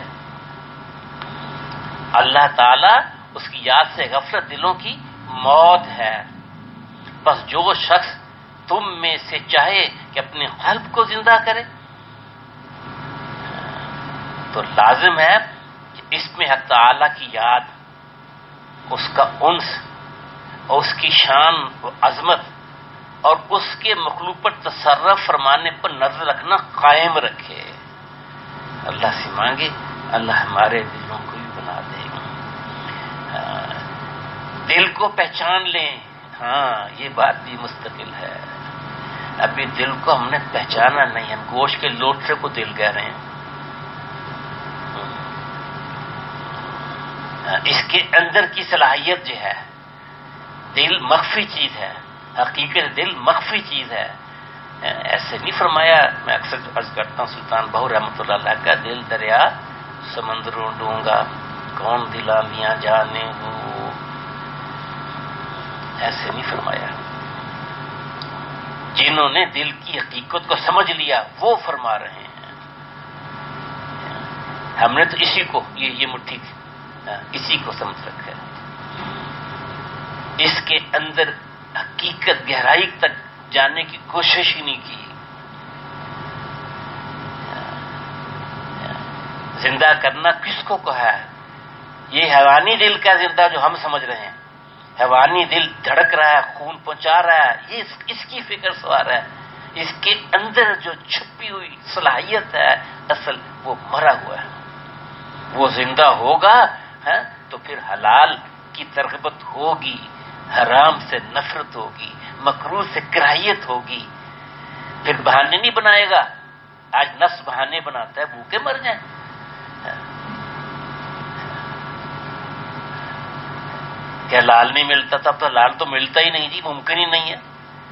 اللہ تعالیٰ اس کی یاد سے غفلت دلوں کی موت ہے، بس جو شخص تم میں سے چاہے کہ اپنے قلب کو زندہ کرے تو لازم ہے کہ اس میں حق تعالیٰ کی یاد، اس کا انس اور اس کی شان و عظمت اور اس کے مخلوق پر تصرف فرمانے پر نظر رکھنا قائم رکھے۔ اللہ سے مانگے اللہ ہمارے دلوں کو بھی بنا دے. دل کو پہچان لیں. ہاں یہ بات بھی مستقل ہے. ابھی دل کو ہم نے پہچانا نہیں. ہم گوشت کے لوٹے کو دل کہہ رہے ہیں. اس کے اندر کی صلاحیت جو ہے، دل مخفی چیز ہے. حقیقت دل مخفی چیز ہے. ایسے نہیں فرمایا. میں اکثر عرض کرتا ہوں سلطان بہو رحمۃ اللہ علیہ کا، دل دریا سمندروں ڈونگا کون دلا میاں جانے ہو. ایسے نہیں فرمایا. جنہوں نے دل کی حقیقت کو سمجھ لیا وہ فرما رہے ہیں. ہم نے تو اسی کو یہ یہ مٹھی اسی کو سمجھ رکھا ہے. اس کے اندر حقیقت گہرائی تک جاننے کی کوشش ہی نہیں کی. زندہ کرنا کس کو کہا ہے؟ یہ حیوانی دل کا زندہ جو ہم سمجھ رہے ہیں. حیوانی دل دھڑک رہا ہے، خون پہنچا رہا ہے، یہ اس, اس کی فکر سوار ہے. اس کے اندر جو چھپی ہوئی صلاحیت ہے اصل وہ مرا ہوا ہے. وہ زندہ ہوگا ہے تو پھر حلال کی ترغبت ہوگی، حرام سے نفرت ہوگی، مکروہ سے کراہیت ہوگی. پھر بہانے نہیں بنائے گا. آج نفس بہانے بناتا ہے بھوکے مر جائیں. کہ حلال نہیں ملتا تھا، اب تو حلال تو ملتا ہی نہیں جی، ممکن ہی نہیں ہے.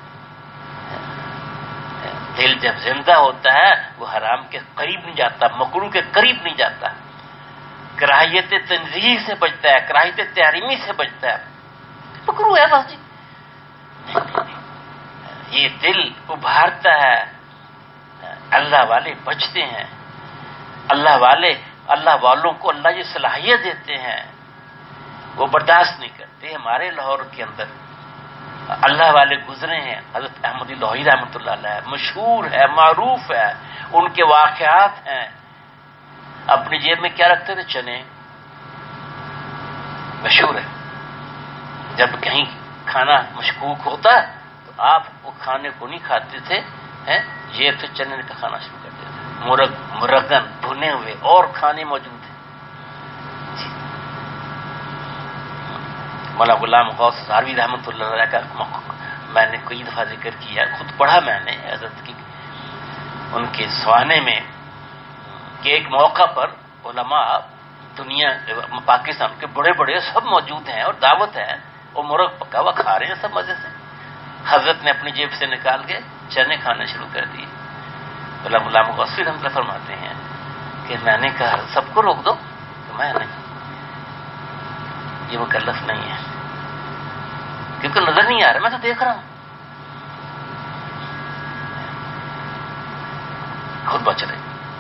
دل جب زندہ ہوتا ہے وہ حرام کے قریب نہیں جاتا، مکروہ کے قریب نہیں جاتا، کراہیت تنزیہ سے بچتا ہے، کراہیت تحریمی سے بچتا ہے. مکروہ ہے بس جی. یہ دل ابھارتا ہے. اللہ والے بچتے ہیں. اللہ والے اللہ والوں کو اللہ یہ صلاحیت دیتے ہیں، وہ برداشت نہیں کرتے. ہمارے لاہور کے اندر اللہ والے گزرے ہیں. حضرت احمد لاہوری رحمۃ اللہ علیہ مشہور ہے، معروف ہے، ان کے واقعات ہیں. اپنی جیب میں کیا رکھتے تھے؟ چنے. مشہور ہے. جب کہیں کھانا مشکوک ہوتا تو آپ وہ کھانے کو نہیں کھاتے تھے، یہ تو چنے کا کھانا شروع کرتے تھے. مرغ مرغن بھنے ہوئے اور کھانے موجود تھے. مولانا غلام غوث سہروردی رحمۃ اللہ علیہ کا میں نے کئی دفعہ ذکر کیا، خود پڑھا میں نے حضرت کی ان کے سوانے میں کہ ایک موقع پر علماء دنیا پاکستان کے بڑے بڑے سب موجود ہیں اور دعوت ہے، اور مرغ پکا ہوا کھا رہے ہیں سب مزے سے. حضرت نے اپنی جیب سے نکال کے چنے کھانے شروع کر دیے. مولانا غلام غوث رحمۃ اللہ فرماتے ہیں کہ میں نے کہا سب کو روک دو، تو میں نہیں، یہ مکلف نہیں ہے، کیونکہ نظر نہیں آ رہا، میں تو دیکھ رہا ہوں. خود بچ رہے.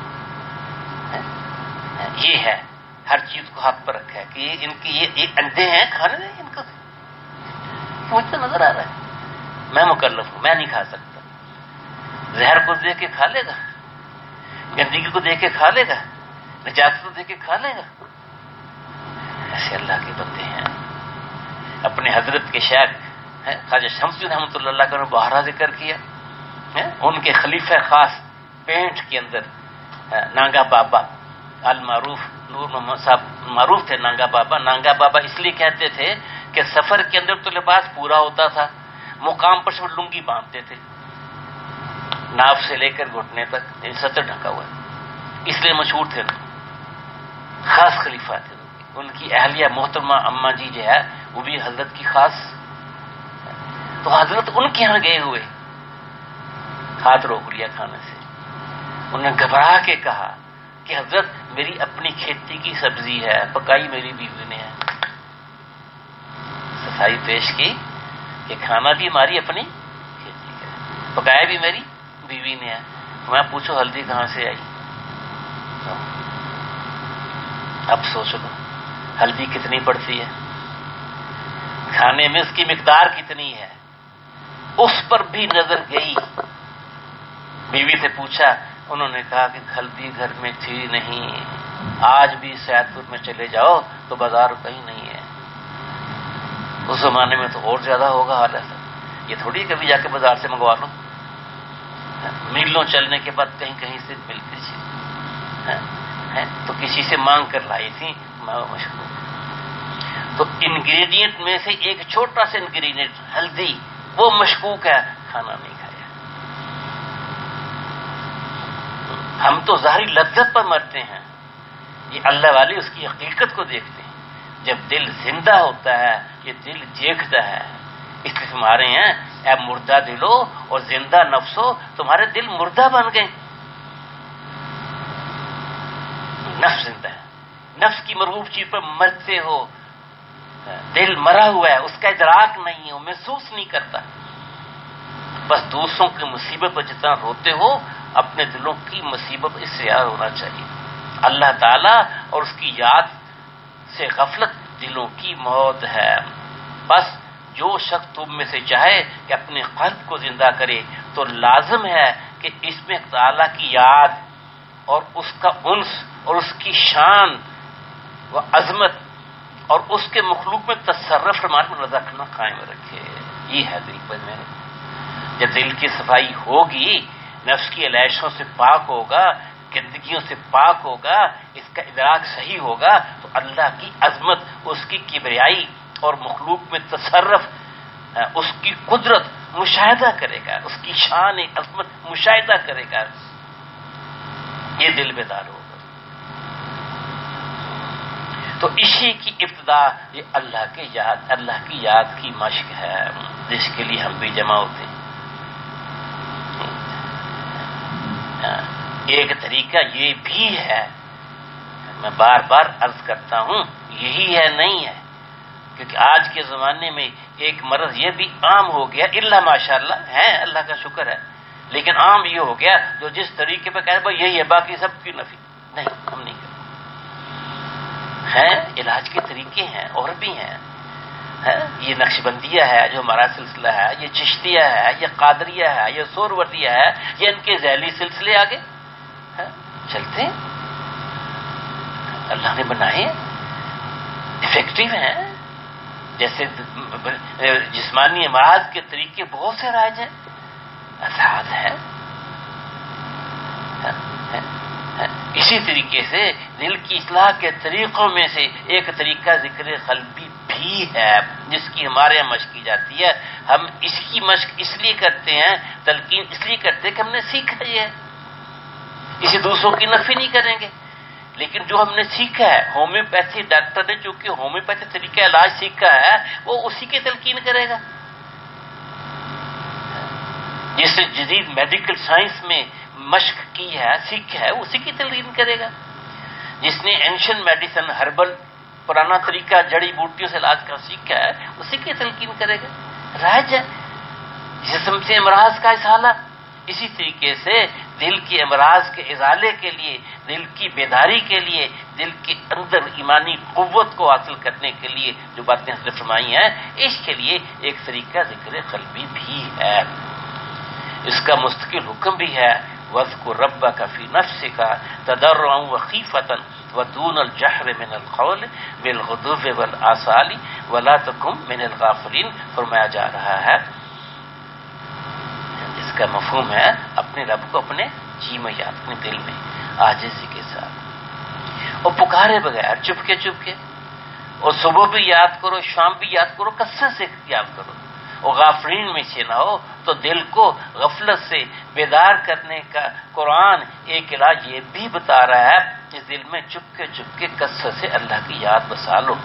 یہ ہے ہر چیز کو ہاتھ پر رکھا ہے کہ ان کی یہ اندھے ہیں، کھانے دیں ان کو. مجھ سے نظر آ رہا ہے، میں مکلف ہوں، میں نہیں کھا سکتا. زہر کو دے کے کھا لے گا، گندگی کو دے کے کھا لے گا، نجات کو دے کے کھا لے گا. ایسے اللہ کے بندے ہیں. اپنے حضرت کے شیخ خواجہ شمس رحمۃ اللہ علیہ کا بہارا ذکر کیا. ان کے خلیفہ خاص پینٹ کے اندر نانگا بابا المعروف نور محمد صاحب معروف تھے. نانگا بابا نانگا بابا اس لیے کہتے تھے کہ سفر کے اندر تو لباس پورا ہوتا تھا، مقام پر صرف لنگی باندھتے تھے، ناف سے لے کر گھٹنے تک سطر ڈھکا ہوا ہے، اس لیے مشہور تھے. خاص خلیفہ تھے. ان کی اہلیہ محترمہ اماں جی جو ہے وہ بھی حضرت کی خاص. تو حضرت ان کے یہاں گئے ہوئے، ہاتھ روک لیا کھانے سے. انہوں نے گھبرا کے کہا کہ حضرت میری اپنی کھیتی کی سبزی ہے، پکائی میری بیوی نے ہے. صفائی پیش کی کہ کھانا بھی ہماری اپنی کھیتی کا ہے، پکایا بھی میری بیوی نے ہے. میں پوچھو ہلدی کہاں سے آئی؟ اب سوچو ہلدی کتنی پڑتی ہے، کھانے میں اس کی مقدار کتنی ہے. اس پر بھی نظر گئی. بیوی سے پوچھا، انہوں نے کہا کہ ہلدی گھر میں تھی نہیں، آج بھی سیاد پور میں چلے جاؤ تو بازار کہیں نہیں ہے. اس زمانے میں تو اور زیادہ ہوگا حال ایسا. یہ تھوڑی کبھی جا کے بازار سے منگوا لو، میلوں چلنے کے بعد کہیں کہیں سے ملتی تھی. ہے تو کسی سے مانگ کر لائی تھی مشکوک. تو انگریڈینٹ میں سے ایک چھوٹا سا انگریڈینٹ ہلدی وہ مشکوک ہے، کھانا نہیں کھایا. ہم تو ظاہری لذت پر مرتے ہیں، یہ اللہ والے اس کی حقیقت کو دیکھتے ہیں. جب دل زندہ ہوتا ہے یہ دل دیکھتا ہے. اس لیے ہمارے ہیں اے مردہ دلو اور زندہ نفسو، تمہارے دل مردہ بن گئے. نفس زندہ ہے، نفس کی مرغوب چیز پر مرتے ہو. دل مرا ہوا ہے، اس کا ادراک نہیں ہے، وہ محسوس نہیں کرتا. بس دوسروں کی مصیبت پر جتنا روتے ہو اپنے دلوں کی مصیبت اس سے یاد ہونا چاہیے. اللہ تعالی اور اس کی یاد سے غفلت دلوں کی موت ہے. بس جو شخص تم میں سے چاہے کہ اپنے قلب کو زندہ کرے تو لازم ہے کہ اس میں تعالیٰ کی یاد اور اس کا انس اور اس کی شان و عظمت اور اس کے مخلوق میں تصرف فرمان پر رکھنا قائم رکھے. یہ ہے دل پر میں جب دل کی صفائی ہوگی، نفس کی علائشوں سے پاک ہوگا، گندگیوں سے پاک ہوگا، اس کا ادراک صحیح ہوگا تو اللہ کی عظمت، اس کی کبریائی اور مخلوق میں تصرف، اس کی قدرت مشاہدہ کرے گا، اس کی شان عظمت مشاہدہ کرے گا. یہ دل بیدار ہوگا. تو اسی کی ابتدا یہ اللہ کے یاد اللہ کی یاد کی مشق ہے جس کے لیے ہم بھی جمع ہوتے ہیں. ایک طریقہ یہ بھی ہے، میں بار بار عرض کرتا ہوں یہی ہے نہیں ہے، کیونکہ آج کے زمانے میں ایک مرض یہ بھی عام ہو گیا، الا ماشاء اللہ ہے، اللہ کا شکر ہے، لیکن عام یہ ہو گیا جو جس طریقے پہ کہہ بھائی یہی ہے باقی سب کی نفی نہیں، ہم نہیں کرتے ہیں. علاج کے طریقے ہیں اور بھی ہیں. یہ نقش بندیہ ہے جو ہمارا سلسلہ ہے، یہ چشتیہ ہے، یہ قادریہ ہے، یہ سوروردیہ ہے، یہ ان کے ذیلی سلسلے آگے چلتے ہیں. اللہ نے بنائے افیکٹو ہیں. جیسے جسمانی امراض کے طریقے بہت سے رائج ہیں، آزاد ہیں. اسی طریقے سے دل کی اصلاح کے طریقوں میں سے ایک طریقہ ذکر قلبی بھی ہے جس کی ہمارے یہاں مشق کی جاتی ہے. ہم اس کی مشق اس لیے کرتے ہیں، تلقین اس لیے کرتے ہیں کہ ہم نے سیکھا یہ ہے، اسے دوسروں کی نفی نہیں کریں گے. لیکن جو ہم نے سیکھا ہے، ہومیوپیتھی ڈاکٹر نے جو کہ ہومیوپیتھی طریقہ علاج سیکھا ہے وہ اسی کی تلقین کرے گا. جس جدید میڈیکل سائنس میں مشق کی ہے، سیکھا ہے، اسی کی تلقین کرے گا. جس نے اینشن میڈیسن ہربل پرانا طریقہ جڑی بوٹیوں سے علاج کا سیکھا ہے اسی کی تلقین کرے گا. رائج ہے جسم سے امراض کا ازالہ، اسی طریقے سے دل کے امراض کے ازالے کے لیے، دل کی بیداری کے لیے، دل کے اندر ایمانی قوت کو حاصل کرنے کے لیے جو باتیں حضرت فرمائی ہیں، اس کے لیے ایک طریقہ ذکر قلبی بھی ہے. اس کا مستقل حکم بھی ہے، وَاذْكُرْ رَبَّكَ فِي نَفْسِكَ تَضَرُّعًا وَخِيفَةً وَدُونَ الْجَهْرِ مِنَ الْقَوْلِ بِالْغُدُوِّ وَالْآصَالِ وَلَا تَكُن مِنَ الْغَافِلِينَ. فرمایا جا رہا ہے اس کا مفہوم ہے اپنے رب کو اپنے جی میں یاد، اپنے دل میں عاجزی کے ساتھ اور پکارے بغیر، چپکے چپکے. اور صبح بھی یاد کرو، شام بھی یاد کرو، کثرت سے یاد کرو، اور غافلین میں سے نہ ہو. تو دل کو غفلت سے بیدار کرنے کا قرآن ایک علاج یہ بھی بتا رہا ہے کہ دل میں چپکے چپکے کثرت سے اللہ کی یاد بسا لو.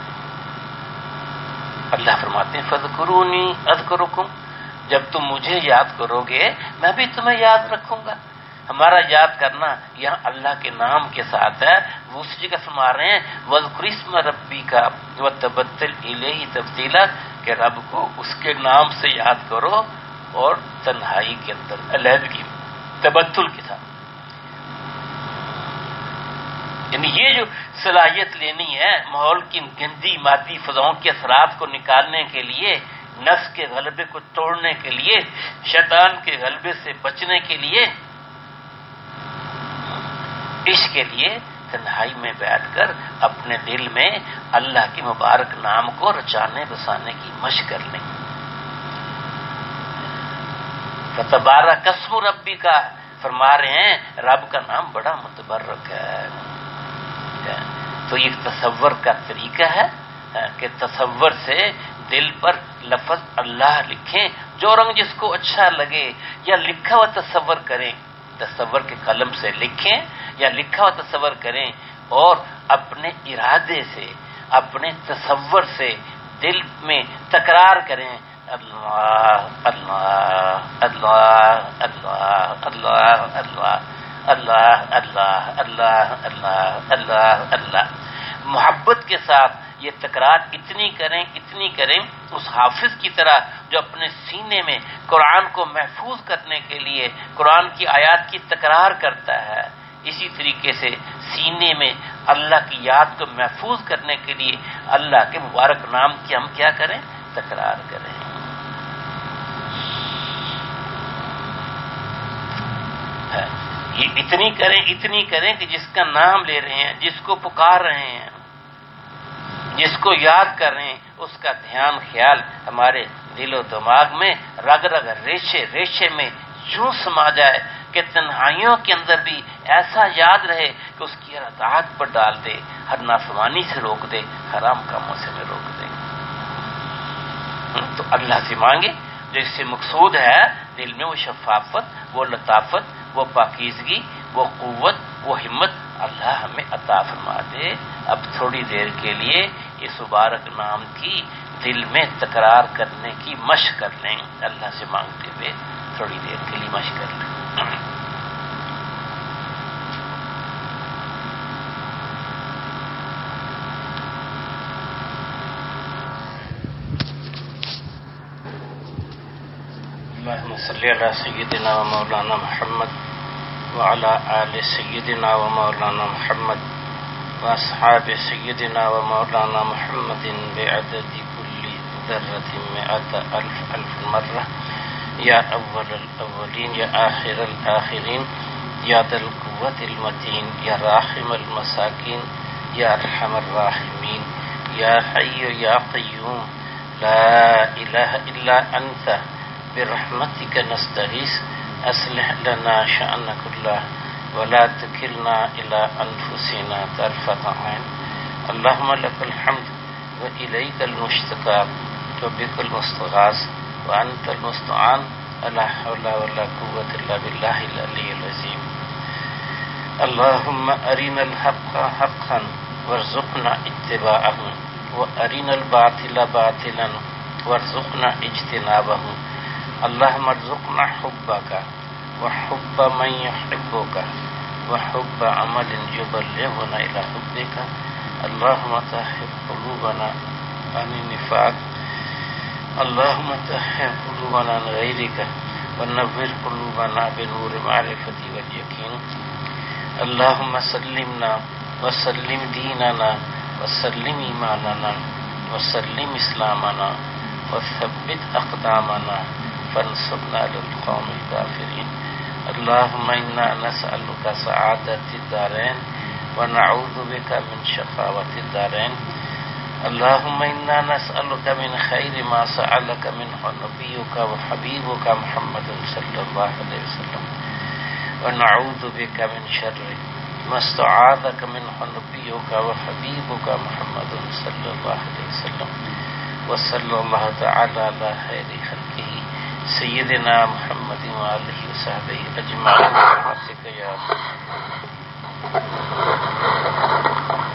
اللہ فرماتے ہیں فَاذْكُرُونِي أَذْكُرُكُمْ، جب تم مجھے یاد کرو گے میں بھی تمہیں یاد رکھوں گا. ہمارا یاد کرنا یہاں اللہ کے نام کے ساتھ ہے. وہ اسی جگہ فرما رہے ہیں وَاذْكُرِ اسْمَ رَبِّكَ وَتَبَتَّلْ إِلَيْهِ تَبْتِيلًا، کہ رب کو اس کے نام سے یاد کرو اور تنہائی کے اندر علیحدگی تبتل کے ساتھ. یعنی یہ جو صلاحیت لینی ہے ماحول کی گندی مادی فضاؤں کے اثرات کو نکالنے کے لیے، نفس کے غلبے کو توڑنے کے لیے، شیطان کے غلبے سے بچنے کے لیے، اس کے لیے تنہائی میں بیٹھ کر اپنے دل میں اللہ کے مبارک نام کو رچانے بسانے کی مشق کر لیں. فتبارک اسم ربی کا فرما رہے ہیں رب کا نام بڑا متبرک ہے. تو یہ تصور کا طریقہ ہے کہ تصور سے دل پر لفظ اللہ لکھیں، جو رنگ جس کو اچھا لگے، یا لکھا ہوا تصور کریں، تصور کے قلم سے لکھیں یا لکھا ہوا تصور کریں، اور اپنے ارادے سے، اپنے تصور سے دل میں تکرار کریں، اللہ اللہ اللہ اللہ اللہ اللہ اللہ اللہ اللہ اللہ اللہ اللہ محبت کے ساتھ یہ تکرار اتنی کریں اتنی کریں اس حافظ کی طرح جو اپنے سینے میں قرآن کو محفوظ کرنے کے لیے قرآن کی آیات کی تکرار کرتا ہے، اسی طریقے سے سینے میں اللہ کی یاد کو محفوظ کرنے کے لیے اللہ کے مبارک نام کی ہم کیا کریں؟ تکرار کریں۔ یہ اتنی کریں اتنی کریں کہ جس کا نام لے رہے ہیں، جس کو پکار رہے ہیں، جس کو یاد کر رہے ہیں، اس کا دھیان خیال ہمارے دل و دماغ میں رگ رگ ریشے ریشے میں یوں سما جائے کہ تنہائیوں کے اندر بھی ایسا یاد رہے کہ اس کی اطاعت پر ڈال دے، ہر نافرمانی سے روک دے، حرام کاموں سے میں روک دے۔ تو اللہ سے مانگے جو اس سے مقصود ہے، دل میں وہ شفافت، وہ لطافت، وہ پاکیزگی، وہ قوت، وہ ہمت اللہ ہمیں عطا فرما دے۔ اب تھوڑی دیر کے لیے اس مبارک نام کی دل میں تکرار کرنے کی مشق کر لیں، اللہ سے مانگتے ہوئے تھوڑی دیر کے لیے مشق کر لیں۔ اللهم صل على سيدنا ومولانا محمد وعلى آل سيدنا ومولانا محمد وأصحاب سيدنا ومولانا محمد بعدد كل ذرة مئة ألف ألف مرة، يا أول الأولين يا آخر الآخرين، يا ذا القوة المتين، يا راحم المساكين، يا أرحم الراحمين، يا حي يا قيوم، لا إله إلا أنت، برحمتك نستغيث، أصلح لنا شأن كله ولا تكلنا إلى أنفسنا طرفة عين، اللهم لك الحمد وإليك المشتكى وبك المستغاث وأنت المستعان، لا حول ولا قوة إلا بالله العلي العظيم۔ اللهم أرنا الحق حقا وارزقنا اتباعه، وأرنا الباطل باطلا وارزقنا اجتنابه، اللهم ارزقنا حبك وحب من يحبك وحب عمل يبلغنا إلى حبك، اللهم طهر قلوبنا عن النفاق، اللهم طهر قلوبنا عن غيرك ونور قلوبنا بنور معرفتي واليقين، اللهم سلمنا وسلم ديننا وسلم إيماننا وسلم إسلامنا وثبت أقدامنا فانصرنا على القوم الكافرين، اللهم إنا نسألك سعادة الدارين ونعوذ بك من شقاوة الدارين، اللهم إنا نسألك من خير ما سألك منه نبيك وحبيبك محمد صلى الله عليه وسلم، ونعوذ بك من شر ما استعاذك منه نبيك وحبيبك محمد صلى الله عليه وسلم، وصلى الله تعالى على خير خلقه سيدنا محمد وآله وصحبه أجمعين برحمتك يا رب۔